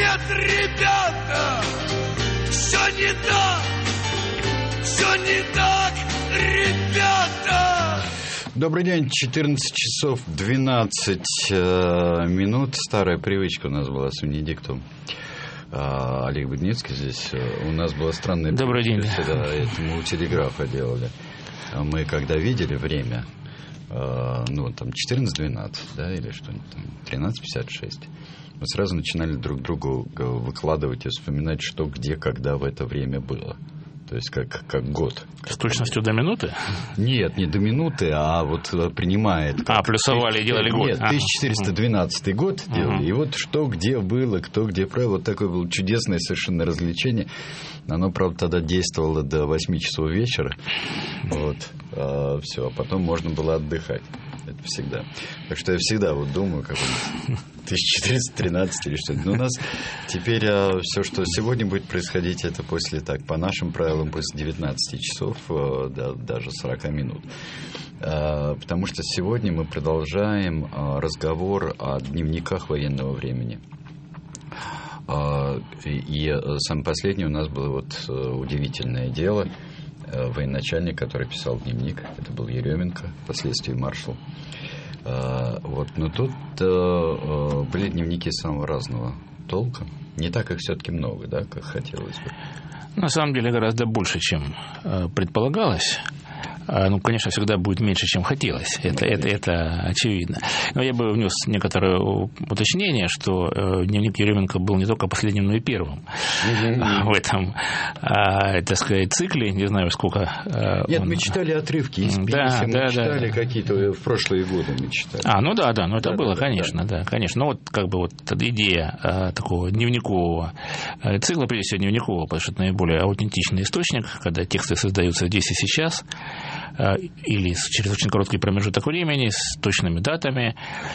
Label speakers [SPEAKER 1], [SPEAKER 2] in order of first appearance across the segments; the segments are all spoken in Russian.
[SPEAKER 1] Нет, ребята, все не так, ребята.
[SPEAKER 2] Добрый день, 14 часов 12 минут. Старая привычка у нас была с Венедиктом. Олег Будницкий здесь. У нас была странная
[SPEAKER 3] Добрый день.
[SPEAKER 2] Да, это мы у телеграфа делали. Мы когда видели время, ну, там 14:12, да, или что-нибудь там, 13:56, мы сразу начинали друг другу выкладывать и вспоминать, что, где, когда в это время было. То есть как год.
[SPEAKER 3] С точностью до минуты?
[SPEAKER 2] Нет, не до минуты, а вот принимает.
[SPEAKER 3] Плюсовали и делали год.
[SPEAKER 2] Нет, 1412 год делали. И вот что где было, кто где правил. Вот такое было чудесное совершенно развлечение. Оно, правда, тогда действовало до 8 часов вечера. Вот. Все, а потом можно было отдыхать. Это всегда. Так что я всегда вот думаю, как 1413 или что-то. Но у нас теперь все, что сегодня будет происходить, это после, так, по нашим правилам, после 19 часов, даже 40 минут. Потому что сегодня мы продолжаем разговор о дневниках военного времени. И самое последнее у нас было вот удивительное дело. Военачальник, который писал дневник, это был Еременко, впоследствии маршал. Вот. Но тут были дневники самого разного толка. Не так их все-таки много, да, как хотелось бы.
[SPEAKER 3] На самом деле гораздо больше, чем предполагалось. Ну, конечно, всегда будет меньше, чем хотелось. Это очевидно. Но я бы внес некоторое уточнение, что дневник Еременко был не только последним, но и первым в этом, так сказать, цикле. Не знаю, сколько...
[SPEAKER 2] Нет, мы читали отрывки из пьесы, мы читали какие-то в прошлые годы мы читали.
[SPEAKER 3] Ну да, но это было, конечно, да, конечно. Но вот как бы вот идея такого дневникового цикла, прежде всего дневникового, потому что это наиболее аутентичный источник, когда тексты создаются здесь и сейчас, или через очень короткий промежуток времени, с точными датами.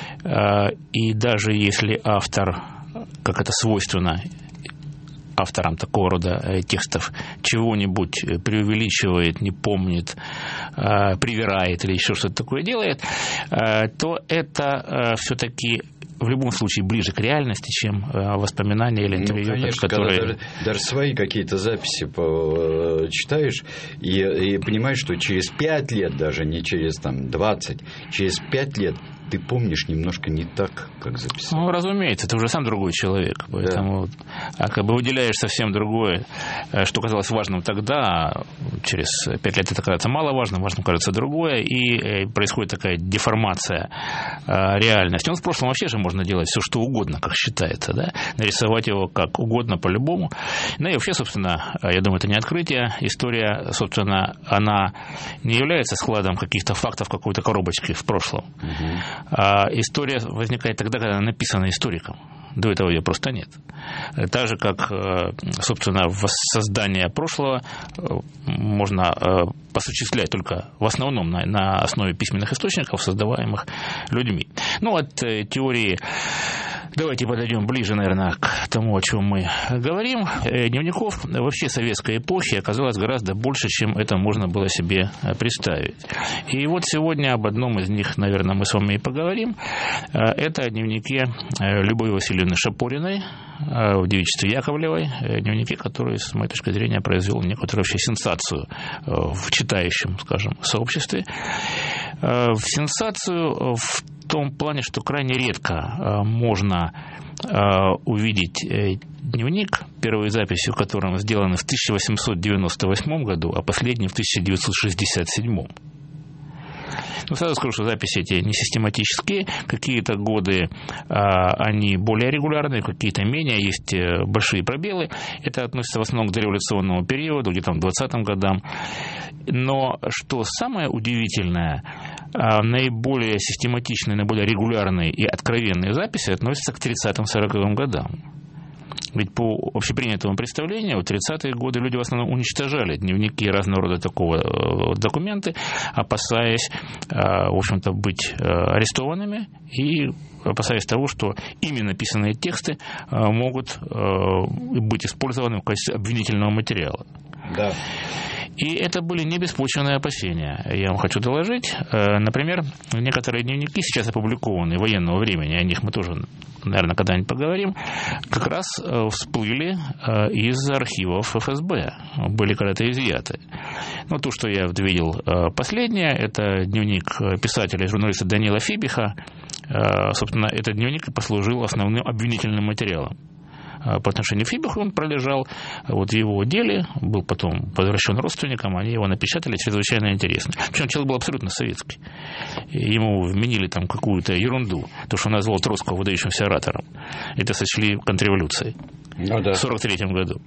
[SPEAKER 3] И даже если автор, как это свойственно авторам такого рода текстов, чего-нибудь преувеличивает, не помнит, привирает или еще что-то такое делает, то это все-таки в любом случае ближе к реальности, чем воспоминания или интервью,
[SPEAKER 2] конечно,
[SPEAKER 3] которые...
[SPEAKER 2] Даже свои какие-то записи читаешь и понимаешь, что через 5 лет, даже не через 20, через 5 лет ты помнишь немножко не так, как записал.
[SPEAKER 3] Ну, разумеется, ты уже сам другой человек, поэтому как бы выделяешь совсем другое, что казалось важным тогда, через 5 лет это кажется маловажным, важным кажется другое, и происходит такая деформация реальности. В прошлом вообще же можно делать все, что угодно, как считается, да? Нарисовать его как угодно, по-любому. Ну и вообще, собственно, я думаю, это не открытие. История, собственно, она не является складом каких-то фактов какой-то коробочки в прошлом. История возникает тогда, когда она написана историком. До этого ее просто нет. Так же, как, собственно, воссоздание прошлого можно осуществлять только в основном на основе письменных источников, создаваемых людьми. Ну, от теории... Давайте подойдем ближе, наверное, к тому, о чем мы говорим. Дневников вообще советской эпохи оказалось гораздо больше, чем это можно было себе представить. И вот сегодня об одном из них, наверное, мы с вами и поговорим. Это о дневнике Любови Васильевны Шапориной в девичестве Яковлевой. Дневники, который, с моей точки зрения, произвел некоторую вообще сенсацию в читающем, скажем, сообществе. В сенсацию в том плане, что крайне редко можно увидеть дневник, первые записи в котором сделаны в 1898 году, а последние в 1967. Ну, сразу скажу, что записи эти не систематические. Какие-то годы они более регулярные, какие-то менее. Есть большие пробелы. Это относится в основном к дореволюционному периоду, где-то к 20-м годам. Но что самое удивительное, наиболее систематичные, наиболее регулярные и откровенные записи относятся к 30-40-м годам. Ведь по общепринятому представлению в 30-е годы люди в основном уничтожали дневники и разного рода такого документы, опасаясь, в общем-то, быть арестованными и опасаясь того, что ими написанные тексты могут быть использованы в качестве обвинительного материала.
[SPEAKER 2] Да.
[SPEAKER 3] И это были не беспочвенные опасения, я вам хочу доложить. Например, некоторые дневники, сейчас опубликованные военного времени, о них мы тоже, наверное, когда-нибудь поговорим, как раз всплыли из архивов ФСБ, были когда-то изъяты. Но то, что я видел последнее, это дневник писателя и журналиста Данила Фибиха. Собственно, этот дневник послужил основным обвинительным материалом по отношению к Фибиху. Он пролежал вот в его деле, был потом возвращен родственникам, они его напечатали, чрезвычайно интересно. Причем человек был абсолютно советский. Ему вменили там какую-то ерунду, то, что он назвал Троцкого выдающимся оратором. Это сочли контрреволюцией. В 1943 году.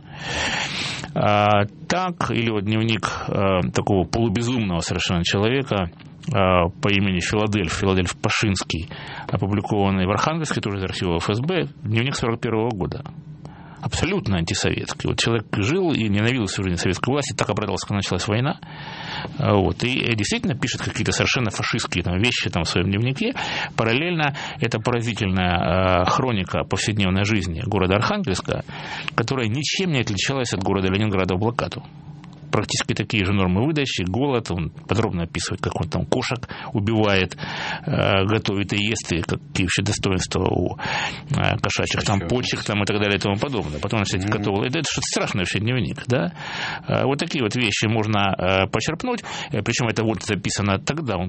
[SPEAKER 3] Так, или вот дневник такого полубезумного совершенно человека по имени Филадельф Пашинский, опубликованный в Архангельске, тоже из архива ФСБ, дневник 1941 года. Абсолютно антисоветский. Вот человек жил и ненавидел всю жизнь советской власти, так обрадовался, когда началась война. Вот. И действительно пишет какие-то совершенно фашистские там вещи там в своем дневнике. Параллельно это поразительная хроника повседневной жизни города Архангельска, которая ничем не отличалась от города Ленинграда в блокаду. Практически такие же нормы выдачи, голод, он подробно описывает, как он там кошек убивает, готовит и ест, и какие вообще достоинства у кошачьих там почек там, и так далее и тому подобное. Потом, кстати, готовил. Это что-то страшное вообще дневник, да? Вот такие вот вещи можно почерпнуть, причем это вот записано тогда,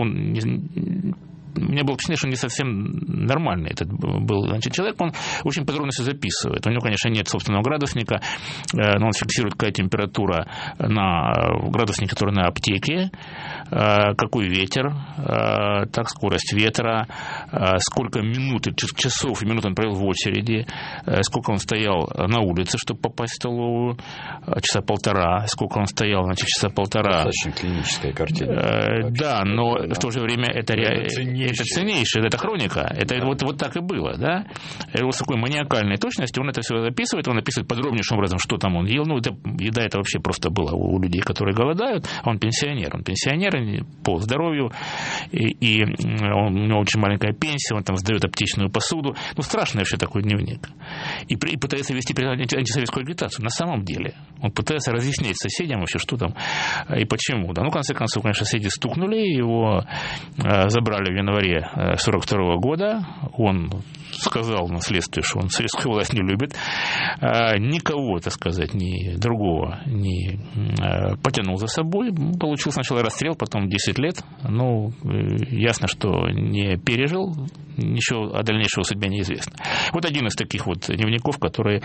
[SPEAKER 3] у меня было впечатление, что он не совсем нормальный этот был. Значит, человек, он очень подробно все записывает. У него, конечно, нет собственного градусника, но он фиксирует, какая температура на градуснике, который на аптеке, какой ветер, так, скорость ветра, сколько минут, часов и минут он провел в очереди, сколько он стоял на улице, чтобы попасть в столовую, часа полтора, сколько он стоял, значит, часа полтора.
[SPEAKER 2] Достаточно клиническая картина.
[SPEAKER 3] Да, но в то же время это ценнейшее, это хроника, это вот так и было, да, и вот с такой маниакальной точностью он это все записывает, он описывает подробнейшим образом, что там он ел, еда это вообще просто была у людей, которые голодают, а он пенсионер по здоровью, и у него очень маленькая пенсия, он там сдает аптечную посуду, страшный вообще такой дневник, и пытается вести антисоветскую агитацию, на самом деле, он пытается разъяснять соседям вообще, что там и почему, да, в конце концов, конечно, соседи стукнули, его забрали в январе 1942 года, он сказал на следствии, что он советскую власть не любит, никого, так сказать, ни другого не потянул за собой, получил сначала расстрел, потом 10 лет, ясно, что не пережил, ничего о дальнейшей судьбе неизвестно. Вот один из таких вот дневников, который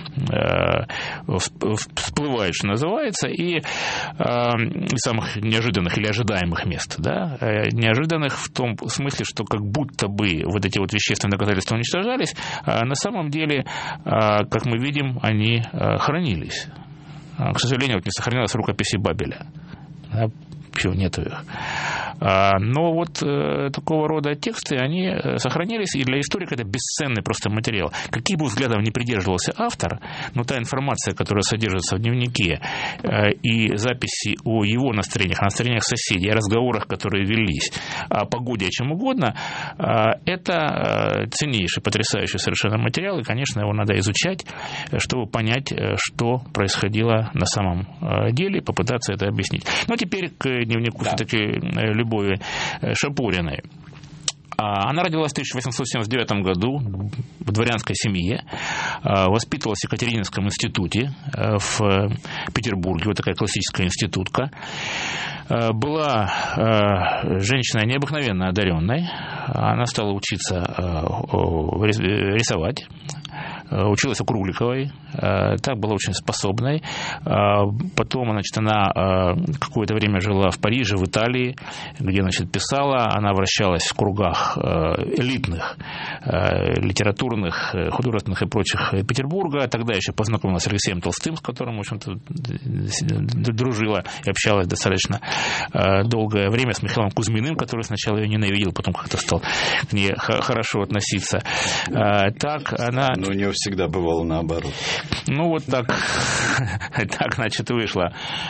[SPEAKER 3] всплывает, что называется, и из самых неожиданных или ожидаемых мест, да, неожиданных в том смысле, что как будто бы вот эти вот вещественные доказательства уничтожались, а на самом деле, как мы видим, они хранились. К сожалению, вот не сохранилась рукописи Бабеля. Еще нету их. Но вот такого рода тексты, они сохранились, и для историка это бесценный просто материал. Каких бы взглядов ни придерживался автор, но та информация, которая содержится в дневнике, и записи о его настроениях, о настроениях соседей, о разговорах, которые велись, о погоде, о чем угодно, это ценнейший, потрясающий совершенно материал, и, конечно, его надо изучать, чтобы понять, что происходило на самом деле, и попытаться это объяснить. Но теперь к дневнику все-таки Любови Шапуриной. Она родилась в 1879 году в дворянской семье, воспитывалась в Екатерининском институте в Петербурге, вот такая классическая институтка. Была женщиной необыкновенно одаренной, она стала учиться рисовать. Училась у Кругликовой, так была очень способной. Потом, значит, она какое-то время жила в Париже, в Италии, где, значит, писала. Она вращалась в кругах элитных, литературных, художественных и прочих Петербурга. Тогда еще познакомилась с Алексеем Толстым, с которым, в общем-то, дружила и общалась достаточно долгое время, с Михаилом Кузьминым, который сначала ее ненавидел, потом как-то стал к ней хорошо относиться. Так она...
[SPEAKER 2] Но у нее всегда бывало наоборот.
[SPEAKER 3] Вот так, значит, вышло.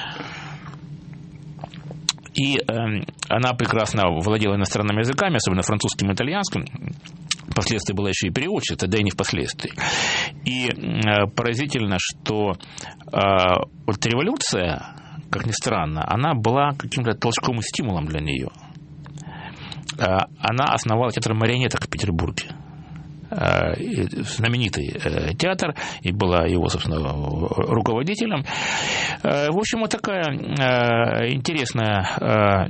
[SPEAKER 3] И она прекрасно владела иностранными языками, особенно французским и итальянским. Впоследствии была еще и переводчица, да и не впоследствии. И поразительно, что вот революция, как ни странно, она была каким-то толчком и стимулом для нее. Она основала театр марионеток в Петербурге. Знаменитый театр, и была его, собственно, руководителем. В общем, вот такая интересная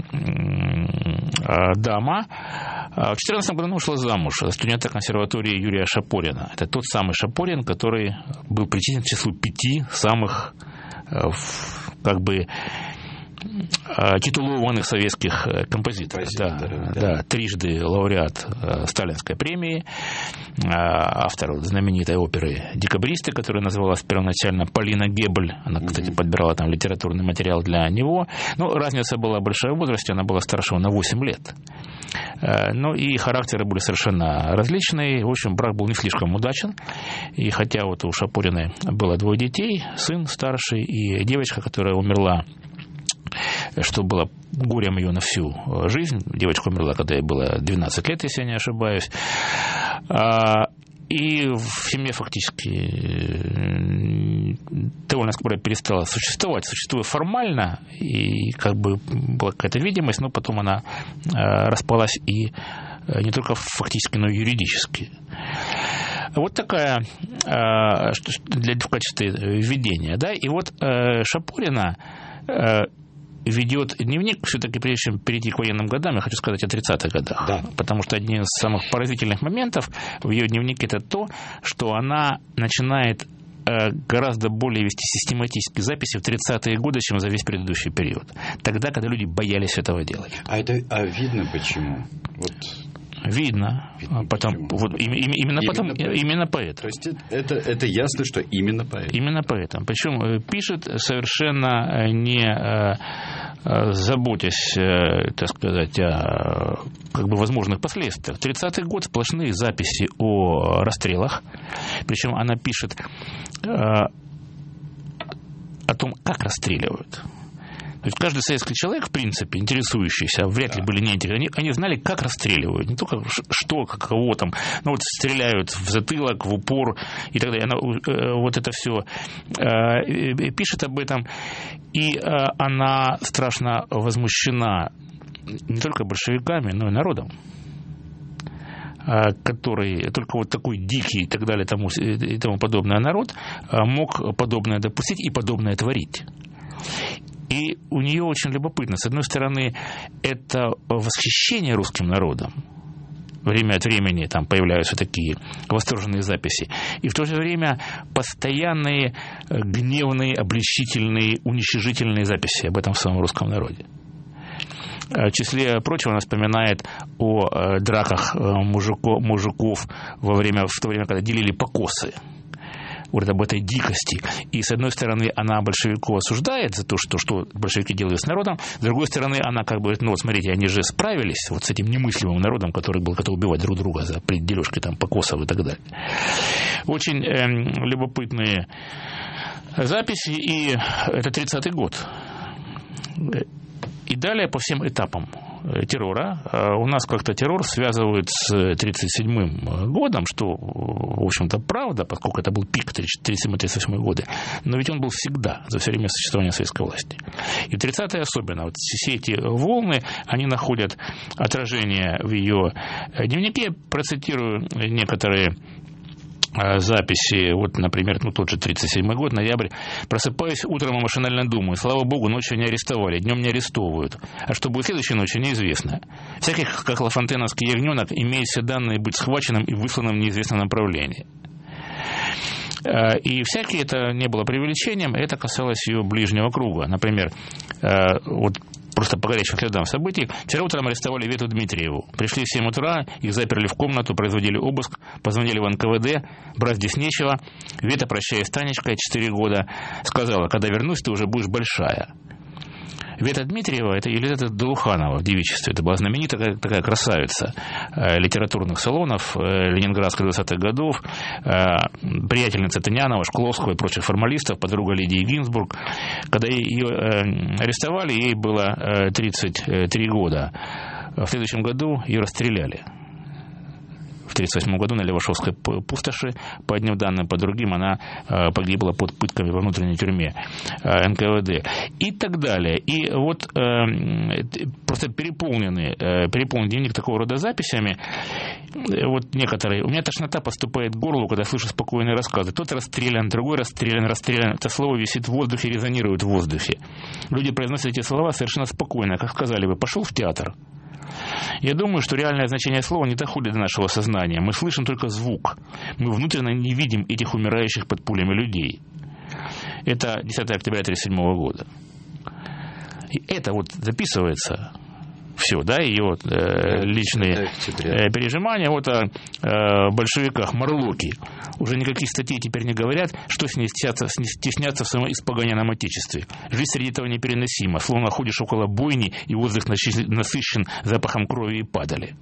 [SPEAKER 3] дама. В 2014 году она ушла замуж за студента консерватории Юрия Шапорина. Это тот самый Шапорин, который был причислен к числу 5 самых как бы титулованных советских композиторов. Да, трижды лауреат Сталинской премии, автор знаменитой оперы «Декабристы», которая называлась первоначально Полина Гебель. Она, кстати, подбирала там литературный материал для него. Но разница была большая в возрасте, она была старше его на 8 лет. Ну и характеры были совершенно различные. В общем, брак был не слишком удачен. И хотя вот у Шапориной было 2 детей, сын старший и девочка, которая умерла, что было горем ее на всю жизнь. Девочка умерла, когда ей было 12 лет, если я не ошибаюсь. И в семье фактически довольно скоро перестала существовать. Существует формально, и как бы была какая-то видимость, но потом она распалась и не только фактически, но и юридически. Вот такая в качестве введения. Да? И вот Шапорина ведет дневник, все-таки прежде чем перейти к военным годам, я хочу сказать о 30-х годах. Да. Потому что один из самых поразительных моментов в ее дневнике — это то, что она начинает гораздо более вести систематические записи в 30-е годы, чем за весь предыдущий период. Тогда, когда люди боялись этого делать.
[SPEAKER 2] А видно почему?
[SPEAKER 3] Видно потом, вот, именно поэтому.
[SPEAKER 2] То есть это ясно, что именно поэтому.
[SPEAKER 3] Именно поэтому. Причем пишет совершенно не заботясь, так сказать, о как бы возможных последствиях. 30-й год — сплошные записи о расстрелах. Причем она пишет о том, как расстреливают. То есть каждый советский человек, в принципе, интересующийся, вряд ли были неинтересны, они знали, как расстреливают, не только что, кого там, ну вот стреляют в затылок, в упор и так далее. Она вот это все пишет об этом, и она страшно возмущена не только большевиками, но и народом, который только вот такой дикий и так далее и тому подобное народ мог подобное допустить и подобное творить. И у нее очень любопытно. С одной стороны, это восхищение русским народом. Время от времени там появляются такие восторженные записи. И в то же время постоянные гневные, обличительные, уничижительные записи об этом самом русском народе. В числе прочего она вспоминает о драках мужиков в то время, когда делили покосы. Говорит об этой дикости. И, с одной стороны, она большевиков осуждает за то, что большевики делают с народом. С другой стороны, она как бы говорит, ну вот смотрите, они же справились вот с этим немыслимым народом, который был готов убивать друг друга за дележки там покосов и так далее. Очень любопытные записи. И это 30-й год. И далее по всем этапам террора. У нас как-то террор связывают с 1937 годом, что, в общем-то, правда, поскольку это был пик 1937-1938 годы, но ведь он был всегда, за все время существования советской власти. И в 30-е особенно. Вот все эти волны, они находят отражение в ее дневнике. Процитирую некоторые записи, вот, например, тот же 37-й год, ноябрь. «Просыпаюсь утром и машинально думаю, слава богу, ночью не арестовали, днем не арестовывают. А что будет следующей ночью, неизвестно. Всякий, как лафонтеновский ягненок, имеет все данные быть схваченным и высланным в неизвестном направлении». И всякие это не было преувеличением, это касалось ее ближнего круга. Например, вот просто по горячим следам событий. Вчера утром арестовали Вету Дмитриеву. Пришли в 7 утра, их заперли в комнату, производили обыск, позвонили в НКВД, брать здесь нечего. Вета, прощаясь с Танечкой, 4 года, сказала, когда вернусь, ты уже будешь большая. Вета Дмитриева — это Елизавета Долуханова в девичестве. Это была знаменитая такая красавица литературных салонов ленинградских 20-х годов, приятельница Тынянова, Шкловского и прочих формалистов, подруга Лидии Гинзбург. Когда ее арестовали, ей было 33 года. В следующем году ее расстреляли. в 1938 году на Левашовской пустоши. По одним данным, по другим, она погибла под пытками во внутренней тюрьме НКВД. И так далее. И вот просто переполненный дневник такого рода записями. Вот некоторые... У меня тошнота поступает к горлу, когда слышу спокойные рассказы. Тот расстрелян, другой расстрелян. Это слово висит в воздухе, резонирует в воздухе. Люди произносят эти слова совершенно спокойно. Как сказали бы, пошел в театр. Я думаю, что реальное значение слова не доходит до нашего сознания. Мы слышим только звук. Мы внутренне не видим этих умирающих под пулями людей. Это 10 октября 1937 года. И это вот записывается все, да, ее личные пережимания. Вот о большевиках Морлоки. Уже никаких статей теперь не говорят, что стесняться в своем испоганенном отечестве. Жизнь среди этого непереносима, словно ходишь около бойни, и воздух насыщен запахом крови и падали.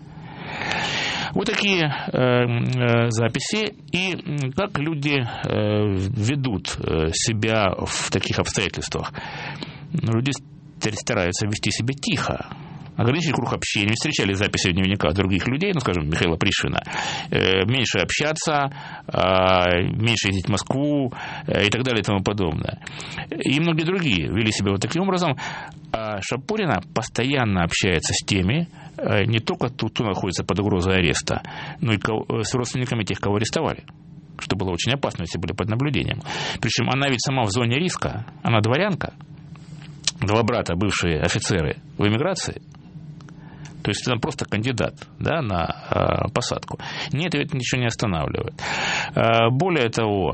[SPEAKER 3] Вот такие записи. И как люди ведут себя в таких обстоятельствах. Люди стараются вести себя тихо, ограничить круг общения. Встречали записи в дневниках других людей, ну, скажем, Михаила Пришвина, меньше общаться, меньше ездить в Москву и так далее и тому подобное. И многие другие вели себя вот таким образом. А Шапурина постоянно общается с теми, не только кто находится под угрозой ареста, но и с родственниками тех, кого арестовали, что было очень опасно, если были под наблюдением. Причем она ведь сама в зоне риска, она дворянка, 2 брата, бывшие офицеры в эмиграции. То есть это просто кандидат, да, на посадку. Нет, это ничего не останавливает. Более того,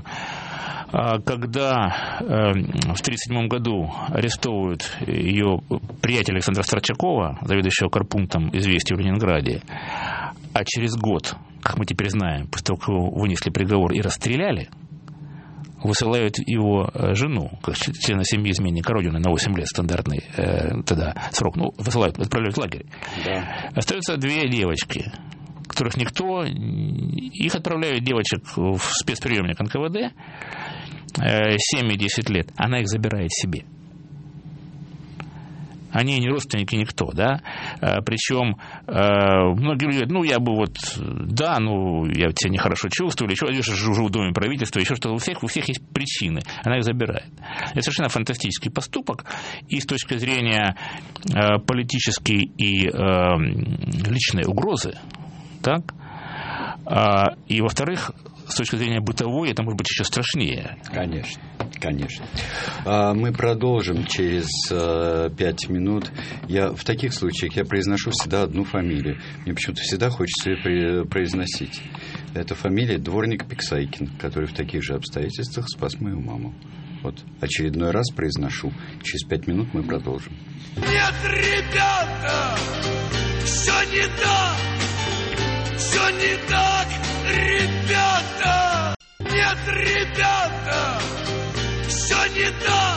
[SPEAKER 3] когда в 1937 году арестовывают ее приятеля Александра Старчакова, заведующего корпунктом «Известий» в Ленинграде, а через год, как мы теперь знаем, после того, как его вынесли приговор и расстреляли, высылают его жену, как члена семьи изменника Родины, на 8 лет стандартный тогда срок. Ну, высылают, отправляют в лагерь. Да. Остаются 2 девочки, которых никто... Их отправляют, девочек, в спецприемник НКВД, 7 и 10 лет. Она их забирает себе. Они не родственники никто, да, причем многие люди говорят, ну, я бы вот, да, ну, я себя нехорошо чувствую, или еще живу в доме правительства, еще что-то, у всех есть причины, она их забирает. Это совершенно фантастический поступок, и с точки зрения политической и личной угрозы, так, и, во-вторых, с точки зрения бытовой, это может быть еще страшнее.
[SPEAKER 2] Конечно, конечно. Мы продолжим через 5 минут. В таких случаях я произношу всегда одну фамилию. Мне почему-то всегда хочется ее произносить. Это фамилия Дворник Пиксайкин, который в таких же обстоятельствах спас мою маму. Вот, очередной раз произношу. Через 5 минут мы продолжим.
[SPEAKER 1] Нет, ребята, все не так. Все не так, ребята! Нет, ребята! Все не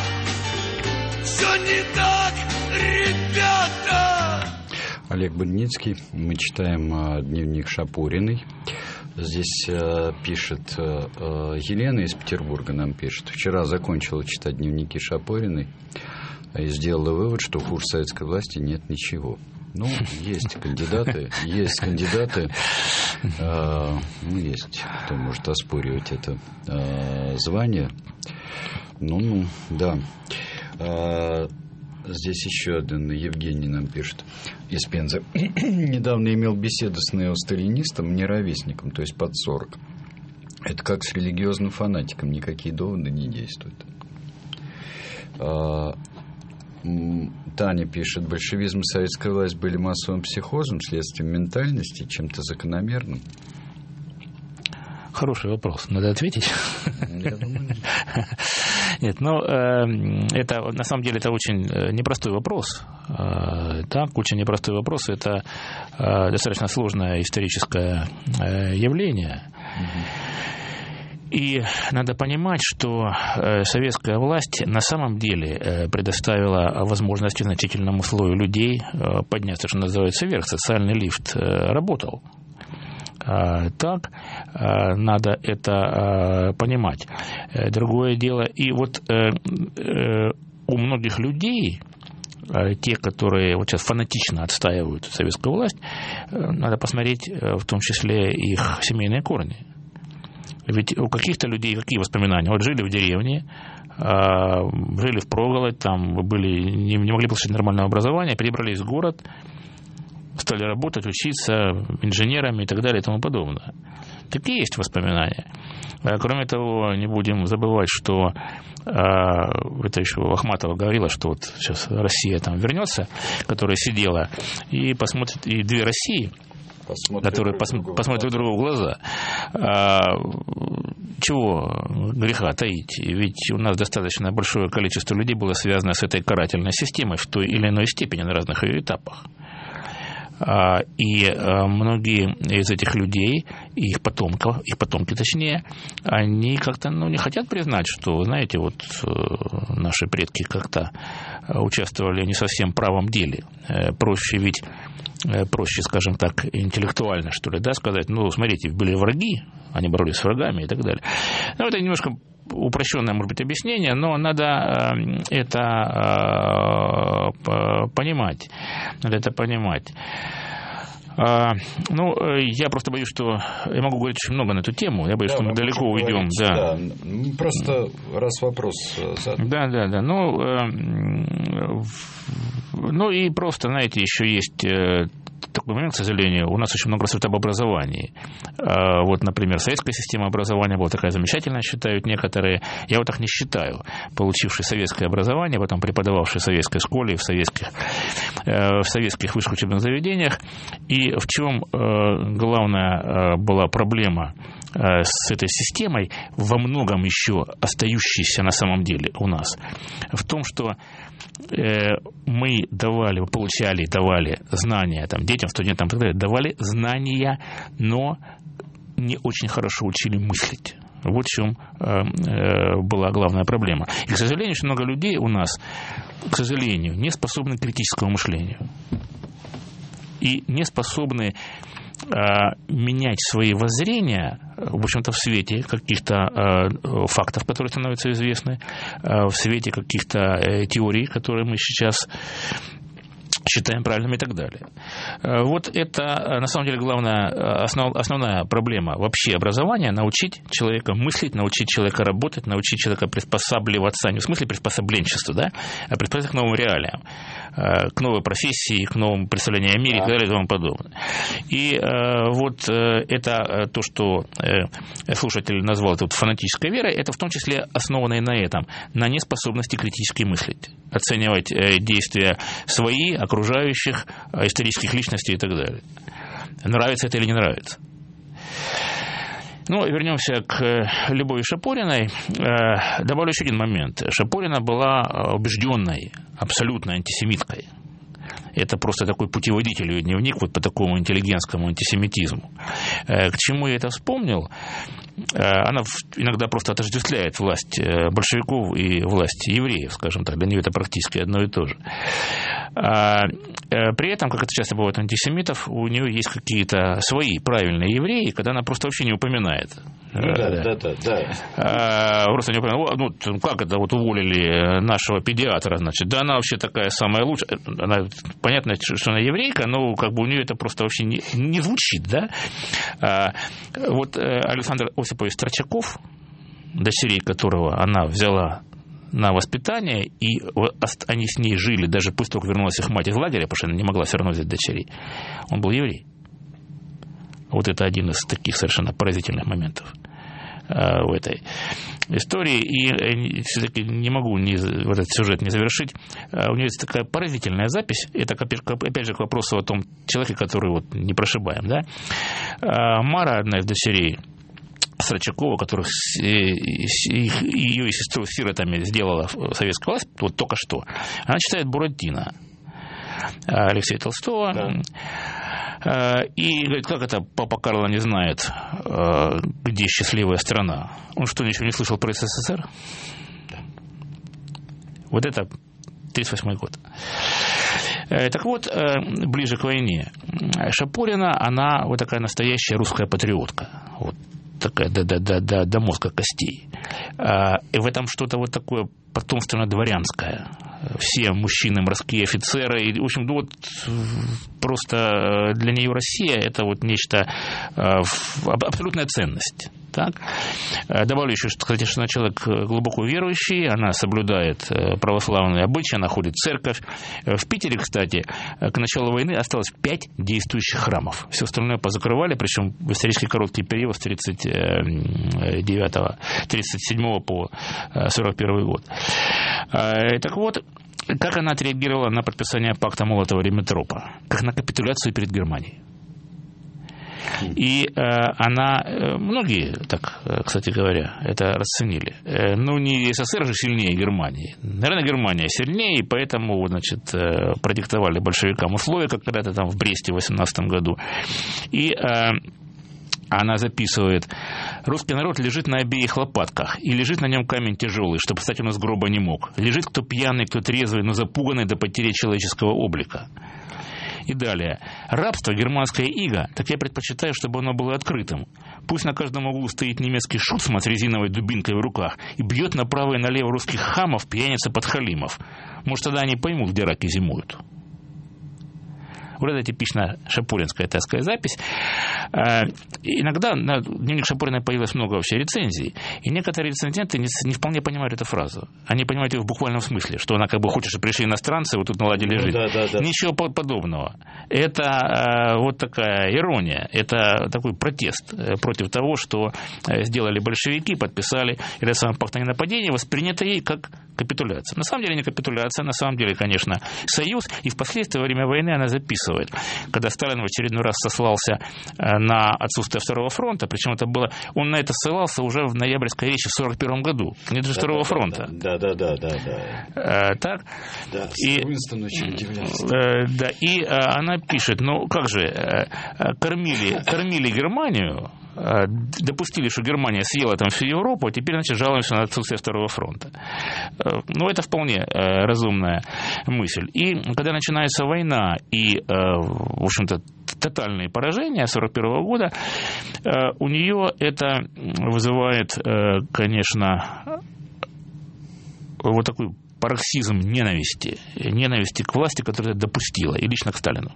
[SPEAKER 1] так, ребята!
[SPEAKER 2] Олег Будницкий. Мы читаем дневник Шапуриной. Здесь пишет Елена из Петербурга, нам пишет. Вчера закончила читать дневники Шапуриной и сделала вывод, что хуже советской власти нет ничего. Ну, есть кандидаты, ну, есть, кто может оспоривать это звание. Ну, да. Здесь еще один Евгений нам пишет из Пензы. Недавно имел беседу с неосталинистом, не ровесником, то есть под 40. Это как с религиозным фанатиком, никакие доводы не действуют. Таня пишет, большевизм и советская власть были массовым психозом, следствием ментальности, чем-то закономерным.
[SPEAKER 3] Хороший вопрос. Надо ответить?
[SPEAKER 2] Я думаю,
[SPEAKER 3] нет, но это, на самом деле, это очень непростой вопрос. Так, очень непростой вопрос. Это достаточно сложное историческое явление. И надо понимать, что советская власть на самом деле предоставила возможности значительному слою людей подняться, что называется, вверх. Социальный лифт работал. Так, надо это понимать. Другое дело, и вот у многих людей те, которые вот сейчас фанатично отстаивают советскую власть, надо посмотреть в том числе их семейные корни. Ведь у каких-то людей какие воспоминания? Вот жили в деревне, жили впроголодь, там не могли получить нормальное образование, перебрались в город, стали работать, учиться инженерами и так далее и тому подобное. Такие есть воспоминания. Кроме того, не будем забывать, что это еще Ахматова говорила, что вот сейчас Россия там вернется, которая сидела, и посмотрит, и две России, которые посмотрят друг другу в глаза. Чего греха таить? Ведь у нас достаточно большое количество людей было связано с этой карательной системой в той или иной степени на разных ее этапах. И многие из этих людей, их потомки точнее, они как-то не хотят признать, что, знаете, вот наши предки как-то участвовали не совсем в правом деле. Проще, скажем так, интеллектуально, что ли, да, сказать, смотрите, были враги, они боролись с врагами и так далее. Это немножко упрощенное, может быть, объяснение, но надо это понимать. Я просто боюсь, что я могу говорить очень много на эту тему. Я боюсь, что мы далеко уйдем.
[SPEAKER 2] Да. Просто раз вопрос задан.
[SPEAKER 3] Да. И просто, знаете, еще есть такой момент, к сожалению, у нас очень много рассказывают об образовании. Вот, например, советская система образования была такая замечательная, считают некоторые. Я вот так не считаю. Получивший советское образование, потом преподававший в советской школе, в советских высших учебных заведениях. И в чем главная была проблема с этой системой, во многом еще остающейся на самом деле у нас, в том, что мы давали знания детям, студентам и так далее, давали знания, но не очень хорошо учили мыслить. Вот в чем была главная проблема. И, к сожалению, очень много людей у нас, не способны к критическому мышлению. И не способны менять свои воззрения, в общем-то, в свете каких-то фактов, которые становятся известны, в свете каких-то теорий, которые мы сейчас считаем правильными и так далее. Вот это, на самом деле, главная, основная проблема вообще образования – научить человека мыслить, научить человека работать, научить человека приспосабливаться, не в смысле приспособленчества, да, а приспосабливаться к новым реалиям, к новой профессии, к новому представлению о мире и так далее и тому подобное. И вот это то, что слушатель назвал это фанатической верой, это в том числе основано и на этом, на неспособности критически мыслить, оценивать действия свои, окружающих, исторических личностей и так далее. Нравится это или не нравится. Вернемся к Любови Шапориной. Добавлю еще один момент. Шапорина была убежденной, абсолютно антисемиткой. Это просто такой путеводитель ее дневник вот по такому интеллигентскому антисемитизму. К чему я это вспомнил? Она иногда просто отождествляет власть большевиков и власть евреев, скажем так. Для нее это практически одно и то же. При этом, как это часто бывает у антисемитов, у нее есть какие-то свои правильные евреи, когда она просто вообще не упоминает.
[SPEAKER 2] Да.
[SPEAKER 3] Просто не упоминает. Как это уволили нашего педиатра, значит? Да она вообще такая самая лучшая. Понятно, что она еврейка, но у нее это просто вообще не звучит, да? Вот Александр Осипович Старчаков, дочерей которого она взяла на воспитание, и они с ней жили, даже после того, как вернулась их мать из лагеря, потому что она не могла все равно взять дочерей, он был еврей. Вот это один из таких совершенно поразительных моментов в этой истории. И все-таки не могу вот этот сюжет не завершить. У нее есть такая поразительная запись. Это, опять же, к вопросу о том человеке, который непрошибаем. Да? Мара, одна из дочерей Старчакова, которых ее и сестру сиротами сделала советская власть, вот только что, она читает Буратино Алексея Толстого. Да. И говорит, как это папа Карло не знает, где счастливая страна? Он что, ничего не слышал про СССР? Вот это 1938 год. Так вот, ближе к войне. Шапорина, она вот такая настоящая русская патриотка. Вот такая до мозга костей. И в этом что-то вот такое потомственно-дворянское. Все мужчины, морские офицеры. И, в общем, ну, вот просто для нее Россия – это вот нечто, абсолютная ценность. Так? Добавлю еще, что, кстати, что она человек глубоко верующий, она соблюдает православные обычаи, она ходит в церковь. В Питере, кстати, к началу войны осталось 5 действующих храмов. Все остальное позакрывали, причем в исторически короткий период с 1937 по 1941 год. Так вот, как она отреагировала на подписание пакта Молотова-Риббентропа? Как на капитуляцию перед Германией. И она, многие, так, кстати говоря, это расценили. Ну, не СССР же сильнее Германии. Наверное, Германия сильнее, и поэтому, значит, продиктовали большевикам условия, как когда-то там в Бресте в 18 году. И она записывает: русский народ лежит на обеих лопатках, и лежит на нем камень тяжелый, чтобы встать он из гроба не мог. Лежит кто пьяный, кто трезвый, но запуганный до потери человеческого облика. И далее. Рабство, германское иго, так я предпочитаю, чтобы оно было открытым. Пусть на каждом углу стоит немецкий шуцман с резиновой дубинкой в руках и бьет направо и налево русских хамов, пьяниц и подхалимов. Может, тогда они поймут, где раки зимуют. Вот это типичная шапуринская, так сказать, запись. Иногда на дневник Шапуриной появилось много вообще рецензий, и некоторые рецензенты не вполне понимают эту фразу. Они понимают ее в буквальном смысле, что она как бы хочет, чтобы пришли иностранцы, вот тут наладили жить. Да. Ничего подобного. Это вот такая ирония, это такой протест против того, что сделали большевики, подписали этот самый пакт о ненападении, воспринято ей как капитуляция. На самом деле не капитуляция, на самом деле, конечно, союз, и впоследствии во время войны она записывает, когда Сталин в очередной раз сослался на отсутствие Второго фронта, причем это было, он на это ссылался уже в ноябрьской речи в 1941 году, нет же Второго фронта. Да. Так?
[SPEAKER 2] Да, Уинстон очень удивлялся.
[SPEAKER 3] Да, и она пишет, ну как же, кормили Германию, допустили, что Германия съела там всю Европу, а теперь, значит, жалуемся на отсутствие Второго фронта. Ну, это вполне разумная мысль. И когда начинается война и, в общем-то, тотальные поражения 1941 года, у нее это вызывает, конечно, вот такой пароксизм ненависти к власти, которая это допустила, и лично к Сталину.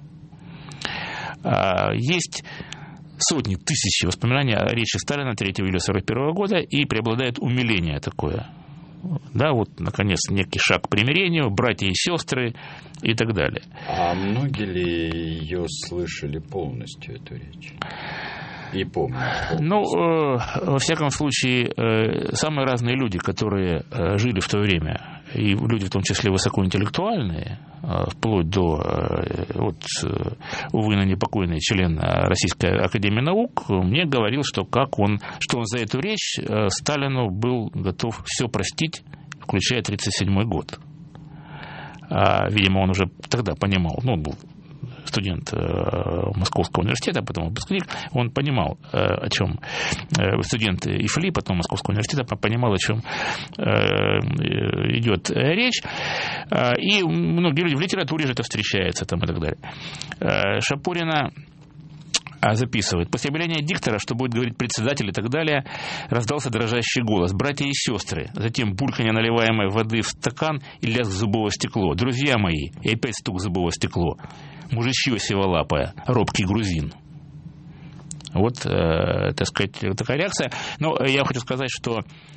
[SPEAKER 3] Есть сотни, тысячи воспоминаний о речи Сталина 3 июля 1941 года, и преобладает умиление такое. Да, вот, наконец, некий шаг к примирению, братья и сестры и так далее.
[SPEAKER 2] А многие ли ее слышали полностью, эту речь? И помнят?
[SPEAKER 3] Ну, во всяком случае, самые разные люди, которые жили в то время, и люди, в том числе высокоинтеллектуальные, вплоть до, вот, увы, ныне покойный член Российской академии наук, мне говорил, что он за эту речь Сталину был готов все простить, включая 1937 год. Видимо, он уже тогда понимал, ну, он был студент Московского университета, потом выпускник, он понимал, о чем студент ИФЛИ, потом Московского университета, понимал, о чем идет речь. И многие люди в литературе же это встречается там, и так далее. Шапурина записывает. После объявления диктора, что будет говорить председатель и так далее, раздался дрожащий голос. Братья и сестры. Затем бульканье наливаемой воды в стакан и лязг зубового стекла. Друзья мои. И опять стук зубового стекло. Мужичье сиволапое. Робкий грузин. Вот, так сказать, такая реакция. Но я хочу сказать, что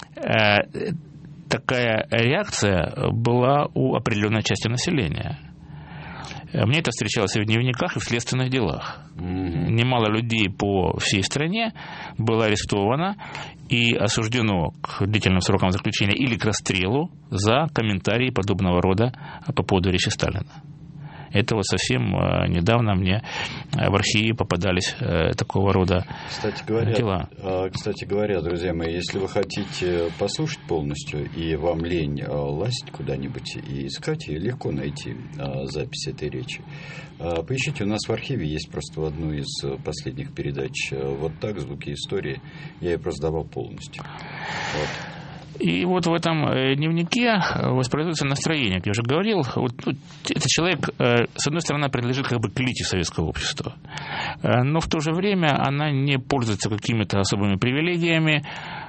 [SPEAKER 3] такая реакция была у определенной части населения. Мне это встречалось и в дневниках, и в следственных делах. Немало людей по всей стране было арестовано и осуждено к длительным срокам заключения или к расстрелу за комментарии подобного рода по поводу речи Сталина. Это вот совсем недавно мне в архиве попадались такого рода дела.
[SPEAKER 2] Кстати говоря, друзья мои, если вы хотите послушать полностью, и вам лень лазить куда-нибудь и искать, и легко найти запись этой речи, поищите, у нас в архиве есть просто в одну из последних передач «Вот так. Звуки истории». Я ее просто давал полностью. Вот.
[SPEAKER 3] И вот в этом дневнике воспроизводится настроение, как я уже говорил. Вот этот человек, с одной стороны, принадлежит как бы к элите советского общества, но в то же время она не пользуется какими-то особыми привилегиями,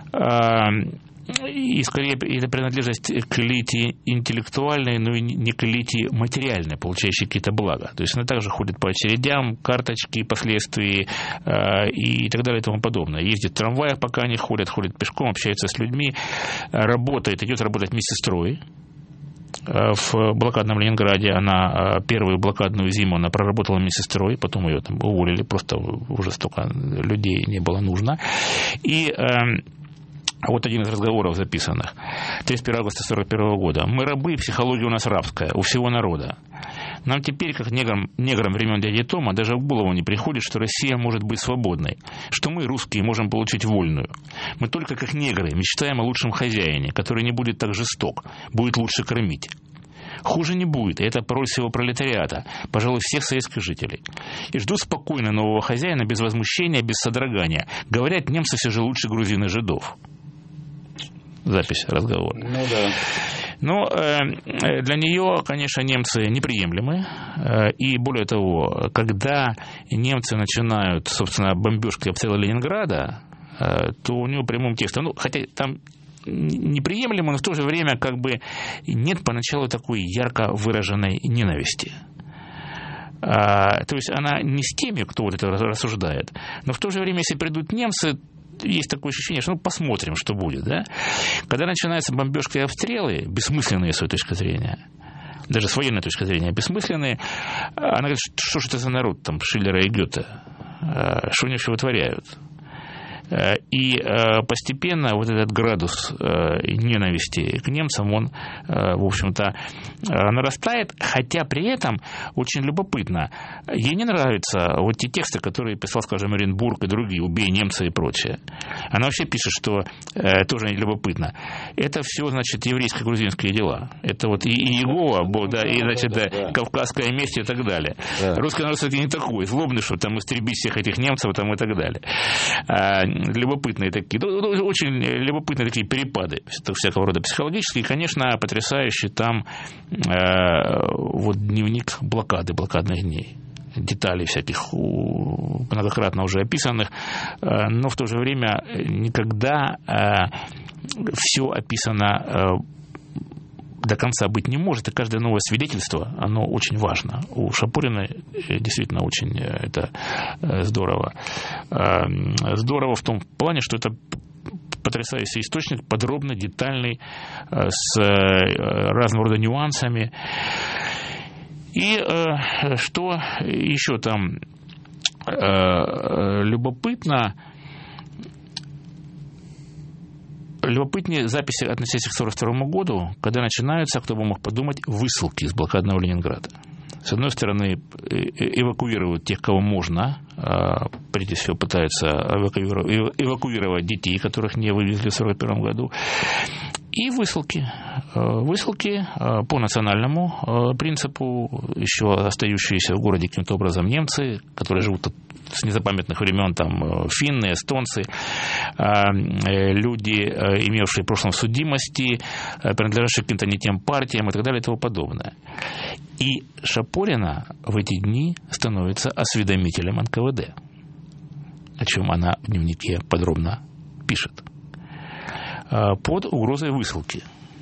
[SPEAKER 3] и скорее это принадлежность к элите интеллектуальной, но и не к элите материальной, получающей какие-то блага. То есть она также ходит по очередям, карточки впоследствии и так далее и тому подобное. Ездит в трамваях, пока они ходят пешком, общается с людьми, идет работать медсестрой. В блокадном Ленинграде она первую блокадную зиму она проработала медсестрой, потом ее там уволили, просто уже столько людей не было нужно. И вот один из разговоров записанных. 31 августа 1941 года. «Мы рабы, психология у нас рабская, у всего народа. Нам теперь, как неграм времен дяди Тома, даже в голову не приходит, что Россия может быть свободной, что мы, русские, можем получить вольную. Мы только как негры мечтаем о лучшем хозяине, который не будет так жесток, будет лучше кормить. Хуже не будет, и это роль всего пролетариата, пожалуй, всех советских жителей. И ждут спокойно нового хозяина, без возмущения, без содрогания. Говорят, немцы все же лучше грузин и жидов». Запись разговора.
[SPEAKER 2] Ну да.
[SPEAKER 3] Но для нее, конечно, немцы неприемлемы. И более того, когда немцы начинают, собственно, бомбежки обстрела Ленинграда, то у него прямым текстом, хотя там неприемлемо, но в то же время как бы нет поначалу такой ярко выраженной ненависти. То есть она не с теми, кто вот это рассуждает, но в то же время, если придут немцы, есть такое ощущение, что посмотрим, что будет. Да? Когда начинаются бомбежки и обстрелы, бессмысленные с той точки зрения, даже с военной точки зрения бессмысленные, она говорит, что же это за народ, там, Шиллера и Гёте, что они все вытворяют. И постепенно вот этот градус ненависти к немцам, он, в общем-то, нарастает, хотя при этом очень любопытно. Ей не нравятся вот те тексты, которые писал, скажем, Оренбург и другие, «Убей немца» и прочее. Она вообще пишет, что тоже любопытно. Это все, значит, еврейско-грузинские дела. Это вот и Иегова, да, и, значит, кавказская месть и так далее. Да. Русский народ все-таки не такой злобный, что там истребить всех этих немцев там, и так далее. Любопытные такие, очень любопытные такие перепады всякого рода психологические. И, конечно, потрясающий там вот дневник блокады, блокадных дней. Деталей всяких многократно уже описанных, но в то же время никогда все описано до конца быть не может, и каждое новое свидетельство, оно очень важно. У Шапориной действительно очень это здорово. Здорово в том плане, что это потрясающий источник, подробный, детальный, с разного рода нюансами. И что еще там любопытнее записи, относящиеся к 1942 году, когда начинаются, кто бы мог подумать, высылки из блокадного Ленинграда. С одной стороны, эвакуируют тех, кого можно, прежде всего пытаются эвакуировать детей, которых не вывезли в 1941 году, и высылки по национальному принципу, еще остающиеся в городе каким-то образом немцы, которые живут с незапамятных времен, там, финны, эстонцы, люди, имевшие в прошлом судимости, принадлежащие к каким-то не тем партиям и так далее и тому подобное. И Шапорина в эти дни становится осведомителем НКВД, о чем она в дневнике подробно пишет, под угрозой высылки.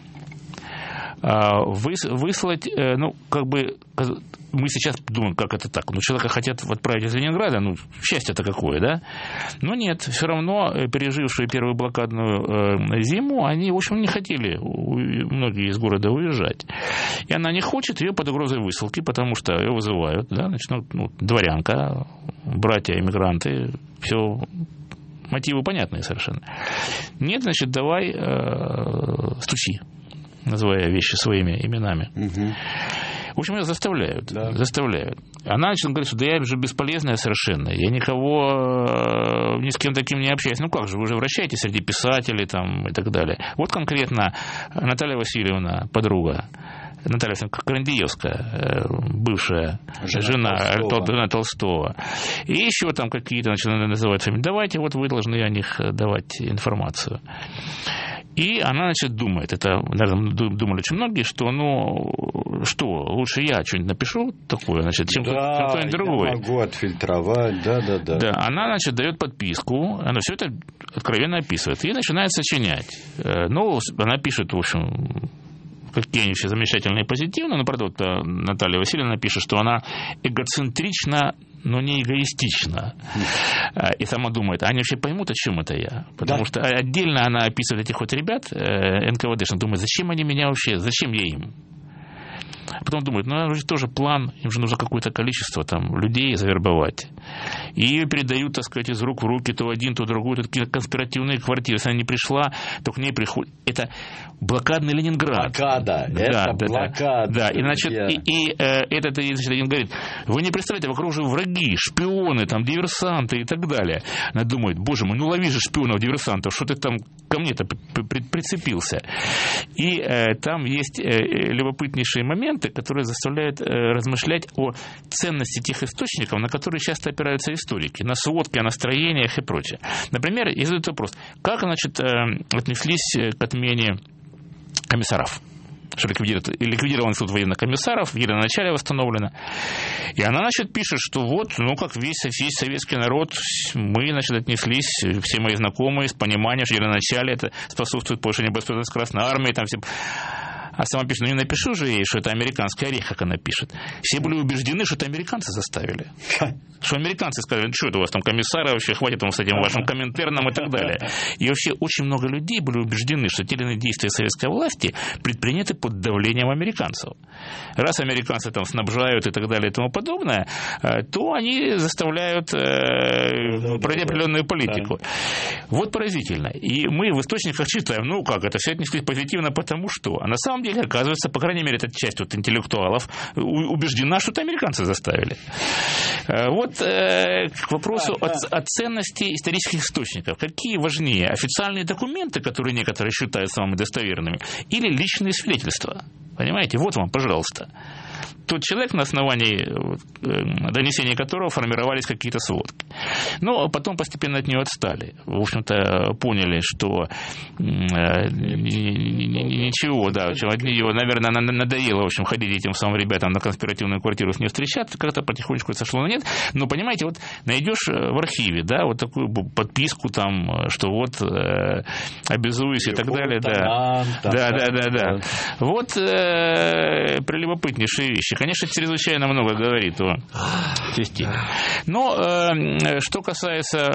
[SPEAKER 3] Выслать, как бы, мы сейчас думаем, как это так, человека хотят отправить из Ленинграда, счастье-то какое, да? Но нет, все равно, пережившие первую блокадную зиму, они, в общем, не хотели, многие из города, уезжать. И она не хочет, ее под угрозой высылки, потому что ее вызывают, да, значит, дворянка, братья-эмигранты, все, мотивы понятные совершенно. Нет, значит, давай стучи, называя вещи своими именами. Угу. В общем, ее заставляют. Да. Заставляют. Она начала говорить, что да я же бесполезная совершенно. Я никого, ни с кем таким не общаюсь. Как же, вы же вращаетесь среди писателей там, и так далее. Вот конкретно Наталья Васильевна, подруга, Наталья Карандиевская, бывшая жена Толстого. И еще там какие-то начали называть фамилии. Давайте, вот вы должны о них давать информацию. И она, значит, думает, это, наверное, думали очень многие, что, лучше я что-нибудь напишу такое, значит, чем кто-нибудь другой.
[SPEAKER 2] Я могу отфильтровать, да.
[SPEAKER 3] Да, она, значит, дает подписку, она все это откровенно описывает, и начинает сочинять. Она пишет, в общем, какие они все замечательные и позитивные, но, правда, вот Наталья Васильевна пишет, что она эгоцентрична, но не эгоистично. И сама думает, они вообще поймут, о чем это я? Потому что отдельно она описывает этих вот ребят, НКВДшных, думает, зачем они меня вообще, зачем я им? А потом думает, это же тоже план, им же нужно какое-то количество там людей завербовать. И ее передают, так сказать, из рук в руки, то один, то другой, то какие-то конспиративные квартиры. Если она не пришла, то к ней приходит. Это блокадный Ленинград.
[SPEAKER 2] Блокада. Блокада.
[SPEAKER 3] Да, и, значит, этот один говорит, вы не представляете, вокруг же враги, шпионы, там, диверсанты и так далее. Она думает, боже мой, лови же шпионов, диверсантов, что ты там ко мне-то прицепился. И там есть любопытнейшие моменты, которые заставляют размышлять о ценности тех источников, на которые часто опираются историки, на сводки, о настроениях и прочее. Например, и задают вопрос, как, значит, отнеслись к отмене комиссаров, что ликвидирован институт военных комиссаров, в начале восстановлено. И она, значит, пишет, что как весь советский народ, мы, значит, отнеслись, все мои знакомые, с пониманием, что в начале это способствует повышению боеспособности Красной Армии, там все... А сама пишет, не напишу же ей, что это американский орех, как она пишет. Все были убеждены, что это американцы заставили. Что американцы сказали, что это у вас там комиссары, вообще хватит вам с этим вашим коминтерном и так далее. И вообще очень много людей были убеждены, что те или иные действия советской власти предприняты под давлением американцев. Раз американцы там снабжают и так далее и тому подобное, то они заставляют пройти определенную политику. Вот поразительно. И мы в источниках читаем, это все отнеслись позитивно, потому что. А на самом деле, оказывается, по крайней мере, эта часть интеллектуалов убеждена, что это американцы заставили. К вопросу о ценности исторических источников. Какие важнее? Официальные документы, которые некоторые считают самыми достоверными, или личные свидетельства? Понимаете? Вот вам, пожалуйста. Тот человек, на основании донесений которого формировались какие-то сводки. Но потом постепенно от нее отстали. В общем-то, поняли, что ничего, от нее, наверное, надоело, в общем, ходить этим самым ребятам на конспиративную квартиру с ней встречаться, как-то потихонечку сошло на нет. Но, понимаете, найдешь в архиве, такую подписку там, что обязуюсь и так далее. Да. Вот прелюбопытнейшие вещи. Конечно, чрезвычайно много говорит о системе. Но что касается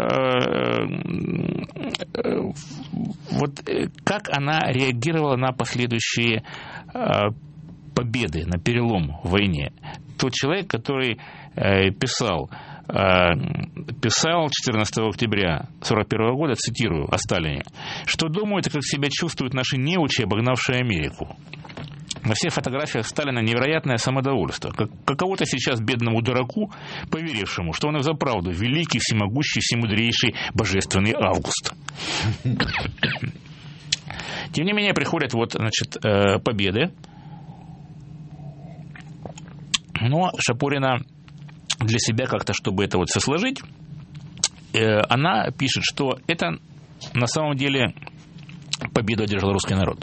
[SPEAKER 3] как она реагировала на последующие победы, на перелом в войне. Тот человек, который писал 14 октября 1941 года, цитирую, о Сталине, что думают и как себя чувствуют наши неучи, обогнавшие Америку. На всех фотографиях Сталина невероятное самодовольство. Каково-то сейчас бедному дураку, поверившему, что он и взаправду великий, всемогущий, всемудрейший, божественный Август. Тем не менее, приходят победы. Но Шапорина для себя как-то, чтобы это все сложить, она пишет, что это на самом деле победу одержал русский народ.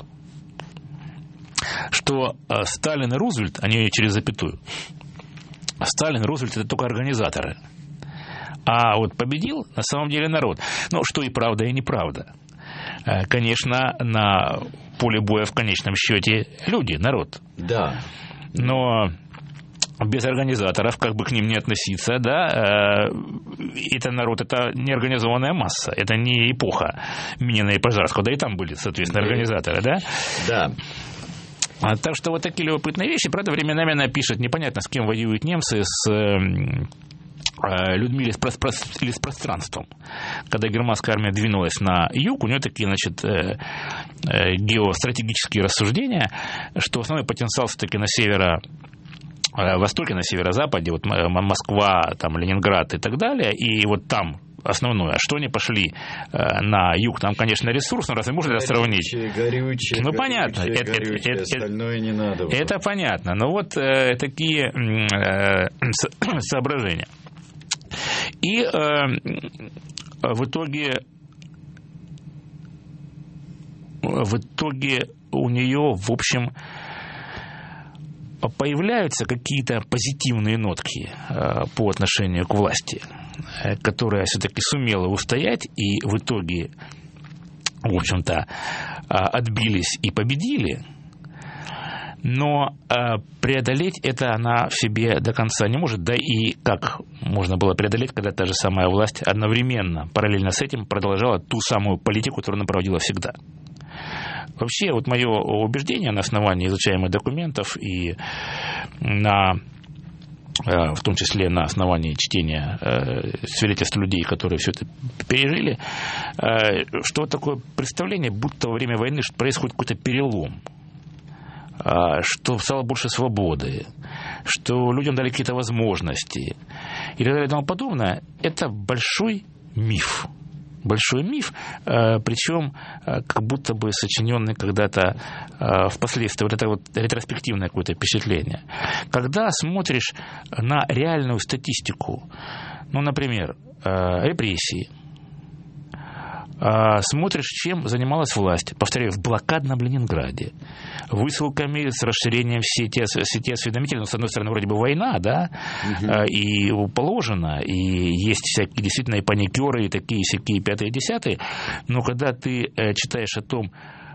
[SPEAKER 3] Что Сталин и Рузвельт, они через запятую, Сталин и Рузвельт — это только организаторы. А победил на самом деле народ. Что и правда, и неправда. Конечно, на поле боя в конечном счете люди, народ.
[SPEAKER 2] Да.
[SPEAKER 3] Но без организаторов, как бы к ним ни относиться, это народ, это неорганизованная масса, это не эпоха Минина и Пожарского, и там были, соответственно, организаторы, да?
[SPEAKER 2] Да.
[SPEAKER 3] Так что такие любопытные вещи. Правда, временами она пишет, непонятно, с кем воюют немцы, с людьми или с пространством. Когда германская армия двинулась на юг, у нее такие, геостратегические рассуждения, что основной потенциал все-таки на северо-востоке, на северо-западе, Москва, Ленинград и так далее, и там основное. А что они пошли на юг? Там, конечно, ресурс, но разве можно это сравнить?
[SPEAKER 2] Горючее,
[SPEAKER 3] понятно.
[SPEAKER 2] Остальное не надо.
[SPEAKER 3] Это понятно. Но такие соображения. И в итоге в итоге у нее, в общем, появляются какие-то позитивные нотки по отношению к власти, которая все-таки сумела устоять и в итоге, в общем-то, отбились и победили. Но преодолеть это она в себе до конца не может. Да и как можно было преодолеть, когда та же самая власть одновременно, параллельно с этим, продолжала ту самую политику, которую она проводила всегда. Вообще, вот мое убеждение на основании изучаемых документов и в том числе на основании чтения свидетельств людей, которые все это пережили, что такое представление, будто во время войны происходит какой-то перелом, что стало больше свободы, что людям дали какие-то возможности и так далее и тому подобное, это большой миф. Большой миф, причем как будто бы сочиненный когда-то впоследствии. Вот это вот ретроспективное какое-то впечатление. Когда смотришь на реальную статистику, ну, например, репрессии, смотришь, чем занималась власть, повторяю, в блокадном Ленинграде, высылками с расширением сети осведомителей, но, с одной стороны, вроде бы война, да, и положено, и есть всякие действительно и паникеры, и такие, всякие, пятые, десятые, но когда ты читаешь о том,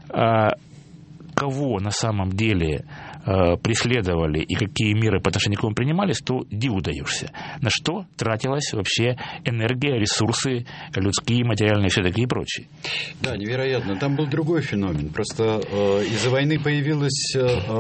[SPEAKER 3] кого на самом деле преследовали и какие меры по отношению к нему принимались, то диву даешься. На что тратилась вообще энергия, ресурсы людские, материальные, все такие и прочие.
[SPEAKER 2] Да, невероятно. Там был другой феномен. Просто из-за войны появилось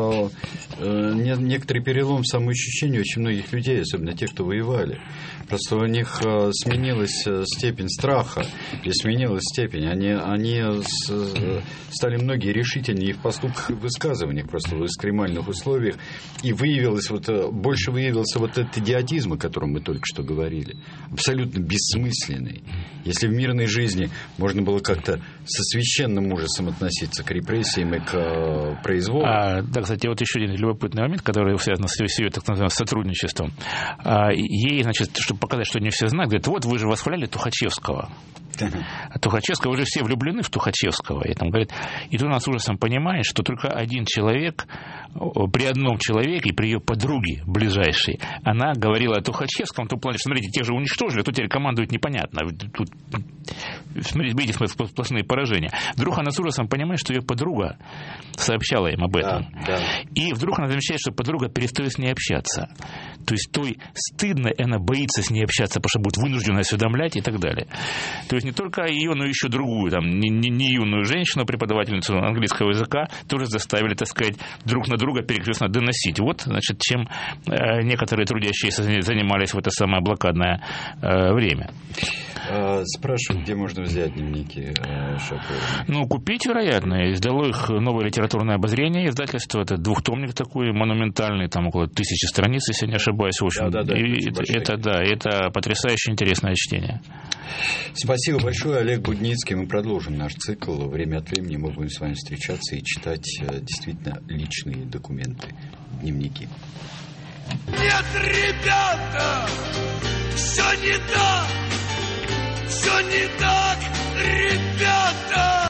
[SPEAKER 2] некоторый перелом в самоощущении очень многих людей, особенно тех, кто воевали. Просто у них сменилась степень страха и сменилась степень. Они стали многие решительнее в поступках и высказываниях просто в экстремальных условиях. И больше выявился вот этот идиотизм, о котором мы только что говорили. Абсолютно бессмысленный. Если в мирной жизни можно было как-то со священным ужасом относиться к репрессиям и к произволу.
[SPEAKER 3] Да, кстати, вот еще один любопытный момент, который связан с ее так называемым сотрудничеством. Ей, значит, чтобы показать, что не все знают, говорит, вот вы же восхваляли Тухачевского. А Тухачевского, уже все влюблены в Тухачевского. И, там, говорит, и ты нас с ужасом понимаешь, что только один человек, при одном человеке, при ее подруге ближайшей, она говорила о Тухачевском, в том плане, что, смотрите, тех же уничтожили, тут теперь командует непонятно. Тут, смотрите, видите, сплошные поражения. Вдруг она с ужасом понимает, что ее подруга сообщала им об этом. Да. И вдруг она замечает, что подруга перестает с ней общаться. То есть той стыдно, и она боится с ней общаться, потому что будет вынуждена осведомлять и так далее. То есть не только ее, но еще другую, там, не юную женщину, преподавательницу английского языка, тоже заставили, так сказать, друг на друга перекрестно доносить. Вот, значит, чем некоторые трудящиеся занимались в это самое блокадное время.
[SPEAKER 2] Спрашивают, где можно взять дневники Шапорина?
[SPEAKER 3] Ну, купить, вероятно. Издало их «Новое литературное обозрение», издательство. Это двухтомник такой монументальный, там около 1000 страниц, если не ошибаюсь. В общем, это потрясающе интересное чтение.
[SPEAKER 2] Спасибо большое, Олег Будницкий. Мы продолжим наш цикл. Время от времени мы будем с вами встречаться и читать действительно личные документы, дневники.
[SPEAKER 1] Нет, ребята, все не так, ребята.